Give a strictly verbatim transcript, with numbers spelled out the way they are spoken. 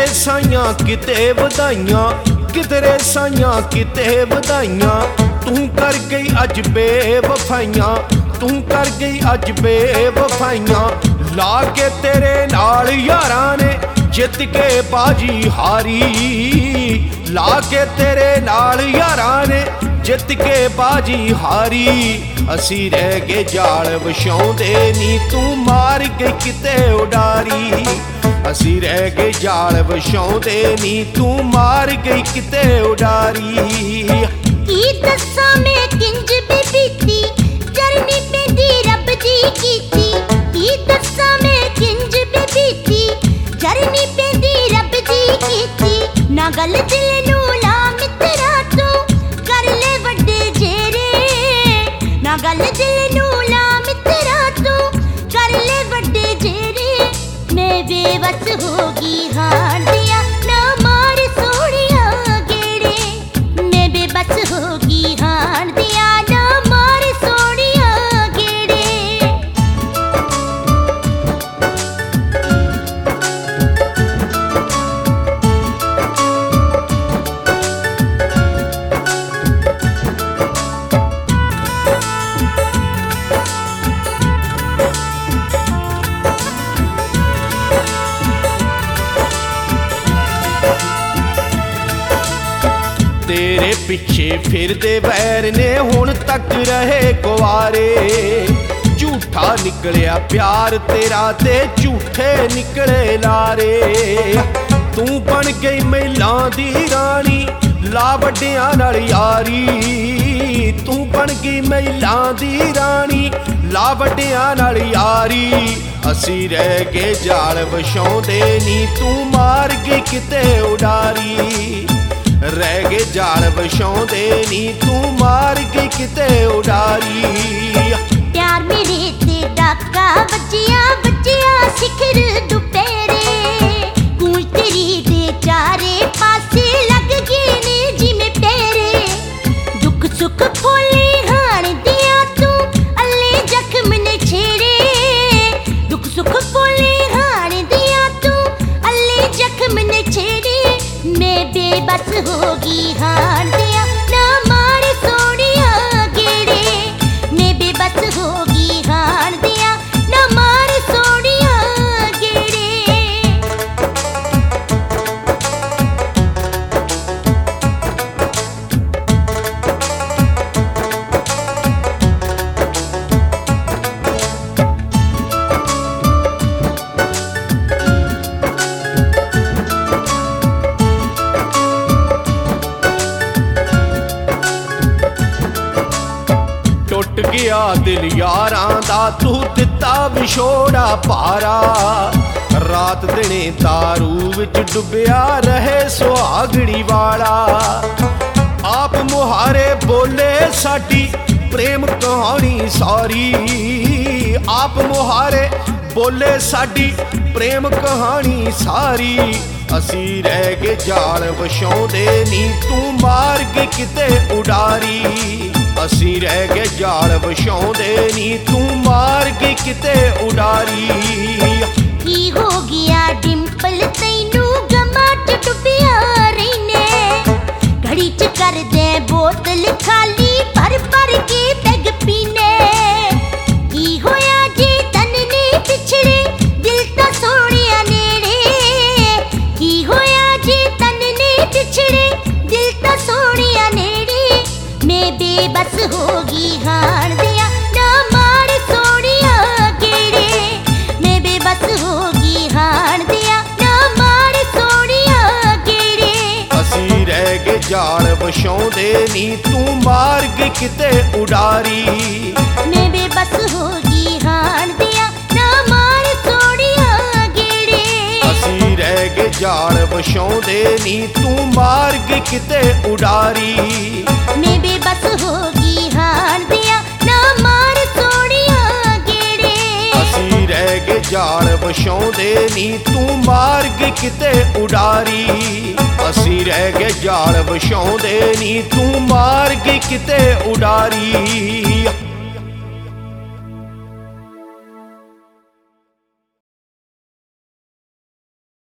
ਸਾਈਆਂ ਕਿਤੇ ਵਧਾਈਆਂ, ਕਿਧਰੇ ਸਾਈਆਂ ਕਿਤੇ ਵਧਾਈਆਂ। ਤੂੰ ਕਰ ਗਈ ਅੱਜ ਬੇਵਫਾਈਆਂ, ਤੂੰ ਕਰ ਗਈ ਅੱਜ ਬੇਵਫਾਈਆਂ। ਲਾ ਕੇ ਤੇਰੇ ਨਾਲ ਯਾਰਾਂ ਨੇ ਜਿੱਤ ਕੇ ਬਾਜੀ ਹਾਰੀ, ਲਾ ਕੇ ਤੇਰੇ ਨਾਲ ਯਾਰਾਂ ਨੇ ਜਿੱਤ ਕੇ ਬਾਜੀ ਹਾਰੀ। ਅਸੀਂ ਰਹਿ ਗਏ ਜਾਲ ਵਿਛਾਉਂਦੇ ਨੀ, ਤੂੰ ਮਾਰ ਗਈ ਕਿਤੇ ਉਡਾਰੀ। ਅਸੀਂ ਰਹਿ ਗਏ ਜਾਲ ਵਿਛਾਉਂਦੇ ਨੀ, ਤੂੰ ਮਾਰ ਗਈ ਕਿਤੇ ਉਡਾਰੀ। ਕੀ ਦੱਸਾਂ ਮੈਂ ਕਿੰਜ ਬੀਤੀ, ਕਰਨੀ ਪੈਂਦੀ ਰੱਬ ਦੀ ਕੀਤੀ। ਕੀ ਦੱਸਾਂ ਮੈਂ ਕਿੰਜ ਬੀਤੀ, ਕਰਨੀ ਪੈਂਦੀ ਰੱਬ ਦੀ ਕੀਤੀ। ਨਾ ਗੱਲ ਦਿਲ ਨੂੰ ਲਾ ਮਿੱਤਰਾ ਤੂੰ ਕਰ ਲੈ ਵੱਡੇ ਜੇਰੇ, ਨਾ ਗੱਲ ਦਿਲ ਨੂੰ ਲਾ ਮਿੱਤਰਾ ਤੂੰ ਕਰ ਲੈ ਵੱਡੇ ਜੇਰੇ। ਮੈਂ ਬੇਵਸ ਹੋ ਗਈ ਹਾਣ ਦਿਆ, ਨਾ ਮਾਰ ਸੋਹਣਿਆ ਗੇੜੇ। ਮੈਂ ਬੇਬਸ ਹੋ ਗਈ ਹਾਣ ਦਿਆ, ਨਾ ਮਾਰ ਸੋਹਣਿਆ ਗੇੜੇ। ਤੇਰੇ ਪਿੱਛੇ ਫਿਰਦੇ ਵੈਰ ਨੇ ਹੁਣ ਤੱਕ ਰਹੇ ਕੁਆਰੇ। ਝੂਠਾ ਨਿਕਲਿਆ ਪਿਆਰ ਤੇਰਾ ਤੇ ਝੂਠੇ ਨਿਕਲੇ ਲਾਰੇ। ਤੂੰ ਬਣ ਗਈ ਮਹਿਲਾਂ ਦੀ ਰਾਣੀ, ਲਾ ਵੱਡਿਆਂ ਨਾਲ ਯਾਰੀ। ਤੂੰ ਬਣ ਗਈ ਮਹਿਲਾਂ ਦੀ ਰਾਣੀ, ਲਾ ਵੱਡਿਆਂ ਨਾਲ ਯਾਰੀ। ਅਸੀਂ ਰਹਿ ਗਏ ਜਾਲ ਵਿਛਾਉਂਦੇ ਨੀ, ਤੂੰ ਮਾਰ ਗਈ ਕਿਤੇ ਉਡਾਰੀ। ਰਹਿ ਗਏ ਜਾਲ ਵਿਛਾਉਂਦੇ ਨੀ, ਤੂੰ ਮਾਰ ਗਈ ਕਿਤੇ ਉਡਾਰੀ। ਪਿਆਰ ਮੇਰੇ ਤੇ ਡਾਕਾ ਵੱਜਿਆ, ਵੱਜਿਆ ਸਿਖਰ ਦੁਪਹਿਰੇ। ਗੂੰਜ ਤੇਰੀ ਦੇ ਚਾਰੇ ਪਾਸੇ ਲੱਗ ਗਏ ਨੇ ਜਿਵੇਂ ਪੈਰੇ। ਦੁੱਖ ਸੁੱਖ ਫੋਲੀ ਹਾਣ ਦਿਆ ਤੂੰ ਅੱਲੇ ਜ਼ਖਮ ਨੇ ਛੇੜੇ। ਦੁੱਖ ਸੁੱਖ ਫੋਲੀ ਹਾਣ ਦਿਆ ਤੂੰ ਅੱਲੇ ਜ਼ਖਮ ਨੇ ਛੇੜੇ। ਮੈਂ ਬੇਬਸ ਹੋ ਗਈ ਹਾਣ ਦਿਆ, ਨਾ ਮਾਰ ਸੋਹਣਿਆ ਗੇੜੇ। ਮੈਂ ਬੇਬਸ ਹੋ ਗਈ ਹਾਣ ਦਿਆ, ਨਾ ਮਾਰ ਸੋਹਣਿਆ ਗੇੜੇ। ਟੁੱਟ ਗਿਆ ਦਿਲ ਯਾਰਾਂ ਦਾ, ਤੂੰ ਦਿੱਤਾ ਵਿਛੋੜਾ ਭਾਰਾ। ਰਾਤ ਦਿਨੇ ਦਾਰੂ ਵਿੱਚ ਡੁੱਬਿਆ ਰਹੇ ਸੁਹਾਗੜੀ ਵਾਲਾ। ਆਪ ਮੁਹਾਰੇ ਬੋਲੇ ਸਾਡੀ ਪ੍ਰੇਮ ਕਹਾਣੀ ਸਾਰੀ। ਆਪ ਮੁਹਾਰੇ ਬੋਲੇ ਸਾਡੀ ਪ੍ਰੇਮ ਕਹਾਣੀ ਸਾਰੀ। ਅਸੀਂ ਰਹਿ ਗਏ ਜਾਲ ਵਿਛਾਉਂਦੇ ਨੀ, ਤੂੰ ਮਾਰ ਗਈ ਕਿਤੇ ਉਡਾਰੀ। ਅਸੀਂ ਰਹਿ ਗਏ ਜਾਲ ਵਿਛਾਉਂਦੇ ਨੀ, ਤੂੰ ਮਾਰ ਗਈ ਕਿਤੇ ਉਡਾਰੀ। ਕੀ ਹੋ ਗਿਆ ਡਿੰਪਲ ਤੈਨੂੰ ਗਮਾਂ ਚ ਡੁੱਬਿਆ ਰਹਿਨੇ। ਘੜੀ ਚ ਕਰਦੇ ਬੋਤਲ ਖਾਲੀ, ਭਰ ਭਰ ਕੇ ਪੈਗ ਪੀਨੇ। ਕੀ ਹੋਇਆ ਜੇ ਤਨ ਨੇ ਪਿਛੜੇ, ਦਿਲ ਤਾਂ ਸੋਹਣਿਆ ਨੇੜੇ। ਕੀ ਹੋਇਆ ਜੇ ਤਨ ਨੇ ਪਿਛੜੇ, ਦਿਲ ਤਾਂ ਸੋਹਣਿਆ ਨੇੜੇ। ਮੈਂ ਬੇਬਸ ਹੋ ਗਈ ਹਾਣ ਦਿਆ, ਨਾ ਮਾਰ ਸੋਹਣਿਆ ਗੇੜੇ। ਮੈਂ ਬੇਬਸ ਹੋ ਗਈ ਹਾਣ ਦਿਆ, ਨਾ ਮਾਰ ਸੋਹਣਿਆ ਗੇੜੇ। ਅਸੀਂ ਰਹਿ ਗਏ ਜਾਲ ਵਿਛਾਉਂਦੇ ਨੀ, ਤੂੰ ਮਾਰ ਗਈ ਕਿਤੇ ਉਡਾਰੀ। ਮੈਂ ਬੇਬਸ ਹੋ ਗਈ ਹਾਣ ਦਿਆ, ਨਾ ਮਾਰ ਸੋਹਣਿਆ ਗੇੜੇ। ਅਸੀਂ ਰਹਿ ਗਏ ਜਾਲ ਵਿਛਾਉਂਦੇ ਨੀ, ਤੂੰ ਮਾਰ ਗਈ ਕਿਤੇ ਉਡਾਰੀ। ਮੈਂ ਬੇਬਸ ਹੋ ਗਈ ਹਾਣ ਦਿਆ, ਨਾ ਮਾਰ ਸੋਹਣਿਆ ਗੇੜੇ। ਅਸੀਂ ਰਹਿ ਗਏ ਜਾਲ ਵਿਛਾਉਂਦੇ ਨੀ, ਤੂੰ ਮਾਰ ਗਈ ਕਿਤੇ ਉਡਾਰੀ। ਅਸੀਂ ਰਹਿ ਗਏ ਜਾਲ ਵਿਛਾਉਂਦੇ ਨੀ, ਤੂੰ ਮਾਰ ਗਈ ਕਿਤੇ ਉਡਾਰੀ।